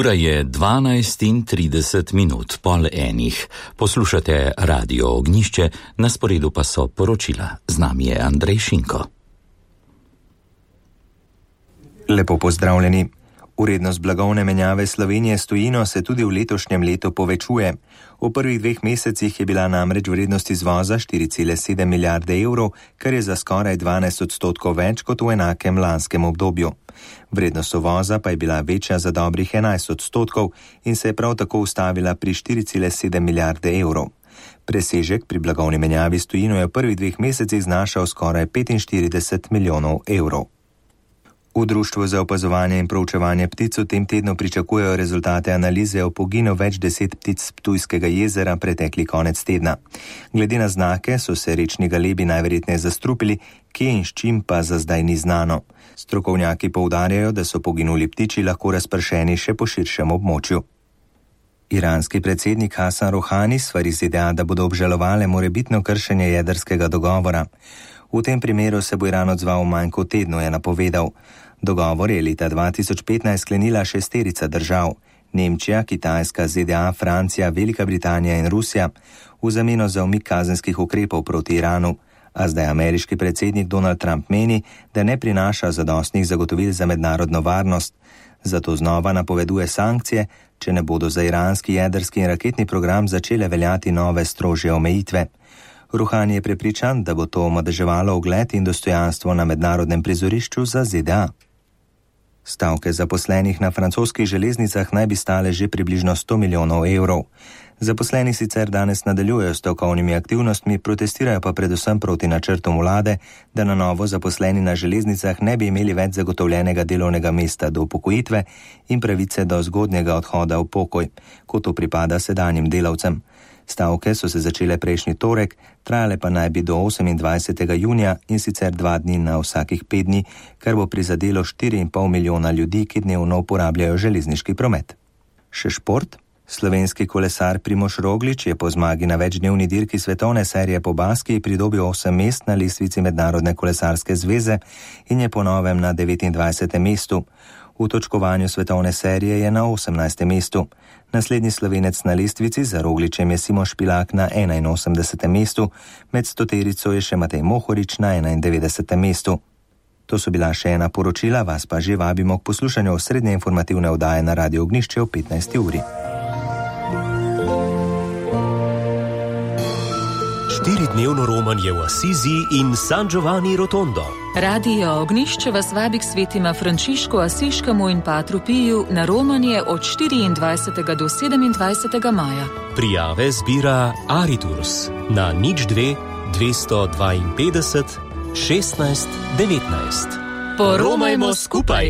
Ura je 12:30, pol enih. Poslušate Radio Ognjišče, na sporedu pa so poročila. Z nami je Andrej Šinko. Lepo pozdravljeni. Vrednost blagovne menjave Slovenije s tujino se tudi v letošnjem letu povečuje. V prvih 2 mesecih je bila namreč vrednost izvoza 4,7 milijarde evrov, kar je za skoraj 12% več kot v enakem lanskem obdobju. Vrednost uvoza pa je bila večja za dobrih 11% in se je prav tako ustavila pri 4,7 milijarde evrov. Presežek pri blagovni menjavi s tujino je v prvih 2 mesecih znašal skoraj 45 milijonov evrov. V Društvu za opazovanje in proučevanje ptic v tem tednu pričakujejo rezultate analize o poginu več 10 ptic z Ptujskega jezera pretekli konec tedna. Glede na znake so se rečni galebi najverjetneje zastrupili, kje in s čim pa za zdaj ni znano. Strokovnjaki poudarjajo, da so poginuli ptiči lahko razpršeni še po širšem območju. Iranski predsednik Hasan Rohani svari ZDA, da bodo obžalovale morebitno kršenje jedrskega dogovora. V tem primeru se bo Iran odzval manj kot tednu, je napovedal. Dogovor je leta 2015 sklenila 6 držav: Nemčija, Kitajska, ZDA, Francija, Velika Britanija in Rusija, v zameno za umik kazenskih ukrepov proti Iranu. A zdaj ameriški predsednik Donald Trump meni, da ne prinaša zadostnih zagotovil za mednarodno varnost. Zato znova napoveduje sankcije, če ne bodo za iranski jedrski in raketni program začele veljati nove strožje omejitve. Rohani je prepričan, da bo to omadeževalo ugled in dostojanstvo na mednarodnem prizorišču za ZDA. Stavke zaposlenih na francoskih železnicah naj bi stale že približno 100 milijonov evrov. Zaposleni sicer danes nadaljujejo s stavkovnimi aktivnostmi, protestirajo pa predvsem proti načrtom vlade, da na novo zaposleni na železnicah ne bi imeli več zagotovljenega delovnega mesta do upokojitve in pravice do zgodnjega odhoda v pokoj, kot to pripada sedanjim delavcem. Stavke so se začele prejšnji torek, trajale pa naj bi do 28. junija in sicer 2 dni na vsakih 5 dni, kar bo prizadelo 4,5 milijona ljudi, ki dnevno uporabljajo železniški promet. Še šport. Slovenski kolesar Primož Roglič je po zmagi na večdnevni dirki svetovne serije po Baskiji pridobil 8 mest na lestvici Mednarodne kolesarske zveze in je po novem na 29. mestu. V točkovanju svetovne serije je na 18. mestu. Naslednji Slovenec na lestvici za Rogličem je Simon Špilak na 81. mestu, med stoterico je še Matej Mohorič na 91. mestu. To so bila še ena poročila, vas pa že vabimo k poslušanju osrednje informativne oddaje na Radio Ognjišče ob 15. uri. 4-dnevno romanje v Asizi in San Giovanni Rotondo. Radio Ognjišče vas vabi k svetima Frančišku Asiškemu in Patru Piju na romanje od 24. do 27. maja. Prijave zbira Ariturs na 02 252 16 19. Poromajmo skupaj!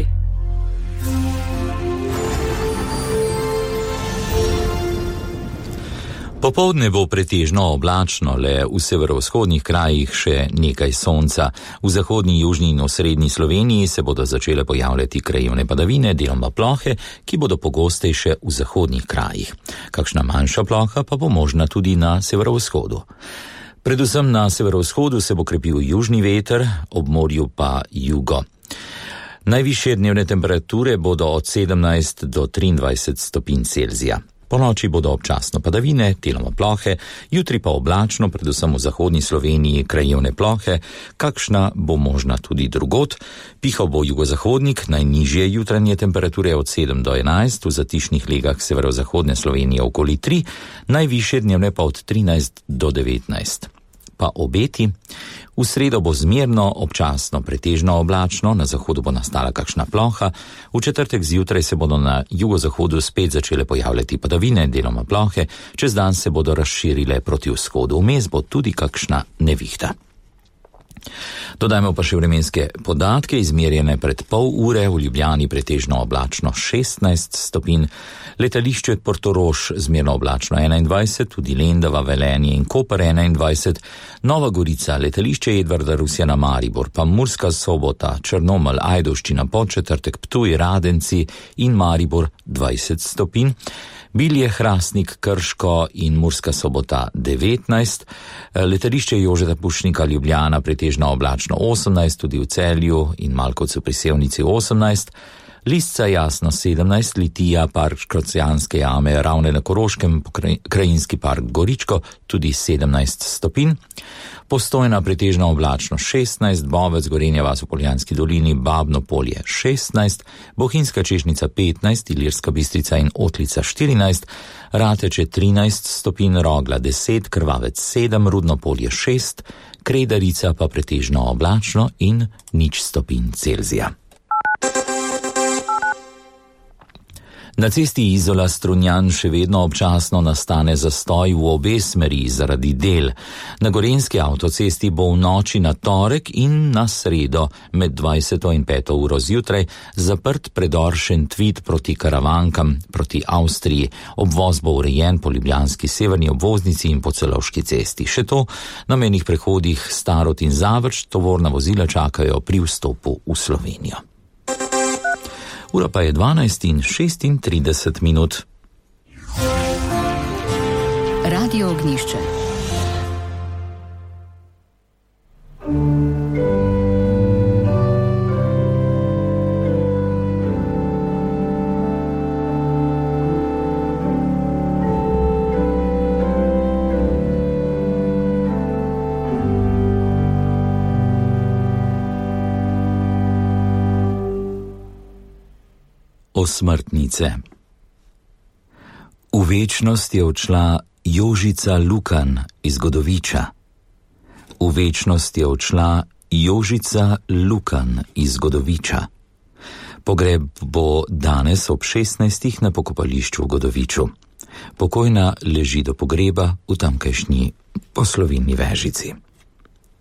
Popoldne bo pretežno oblačno, le v severovzhodnih krajih še nekaj sonca. V zahodni, južni in osrednji Sloveniji se bodo začele pojavljati krajevne padavine, deloma plohe, ki bodo pogostejše v zahodnih krajih. Kakšna manjša ploha pa bo možna tudi na severovzhodu. Predvsem na severovzhodu se bo krepil južni veter, ob morju pa jugo. Najvišje dnevne temperature bodo od 17 do 23 stopinj Celzija. Po noči bodo občasno padavine, deloma plohe, jutri pa oblačno, predvsem v zahodni Sloveniji krajevne plohe, kakšna bo možna tudi drugod. Pihal bo jugozahodnik, najnižje jutranje temperature od 7 do 11, v zatišnih legah severozahodne Slovenije okoli 3, najvišje dnevne pa od 13 do 19. Pa obeti. V sredo bo zmerno, občasno pretežno oblačno, na zahodu bo nastala kakšna ploha, v četrtek zjutraj se bodo na jugozahodu spet začele pojavljati padavine, deloma plohe, čez dan se bodo razširile proti vzhodu, vmes bo tudi kakšna nevihta. Dodajmo pa še vremenske podatke, izmerjene pred pol ure, v Ljubljani pretežno oblačno 16 stopinj, letališče Portorož zmerno oblačno 21, tudi Lendava, Velenje in Koper 21, Nova Gorica, letališče Edvarda Rusjana Maribor, pa Murska Sobota, Črnomelj, Ajdovščina, Podčetrtek, Ptuj, Radenci in Maribor 20 stopinj, Bilje, Hrastnik, Krško in Murska Sobota 19, letališče Jožeta Pušnika Ljubljana pretežno oblačno 18, tudi v Celju in Malkovcu pri Sevnici 18, Lisca Jasno 17, Litija, park Škocjanske jame, Ravne na Koroškem, krajinski park Goričko, tudi 17 stopinj. Postojna pretežno oblačno 16, Bovec, Gorenja vas v Poljanski dolini, Babno Polje 16, Bohinjska Češnica 15, Ilirska Bistrica in Otlica 14, Rateče 13 stopinj, Rogla 10, Krvavec 7, Rudno Polje 6, Kredarica pa pretežno oblačno in 0 stopinj Celzija. Na cesti Izola-Strunjan še vedno občasno nastane zastoj v obe smeri zaradi del. Na gorenjski avtocesti bo v noči na torek in na sredo med 20. in 5. uro zjutraj zaprt predor Šentvid proti Karavankam, proti Avstriji. Obvoz bo urejen po ljubljanski severni obvoznici in po Celovški cesti. Še to, na mejnih prehodih Starod in Zavrč tovorna vozila čakajo pri vstopu v Slovenijo. Ura pa je 12:36 minut. Radio Ognjišče. Osmrtnice. V večnost je odšla Jožica Lukan iz Godoviča. V večnost je odšla Jožica Lukan iz Godoviča. Pogreb bo danes ob 16. na pokopališču v Godoviču. Pokojna leži do pogreba v tamkajšnji Poslovilni Vežici.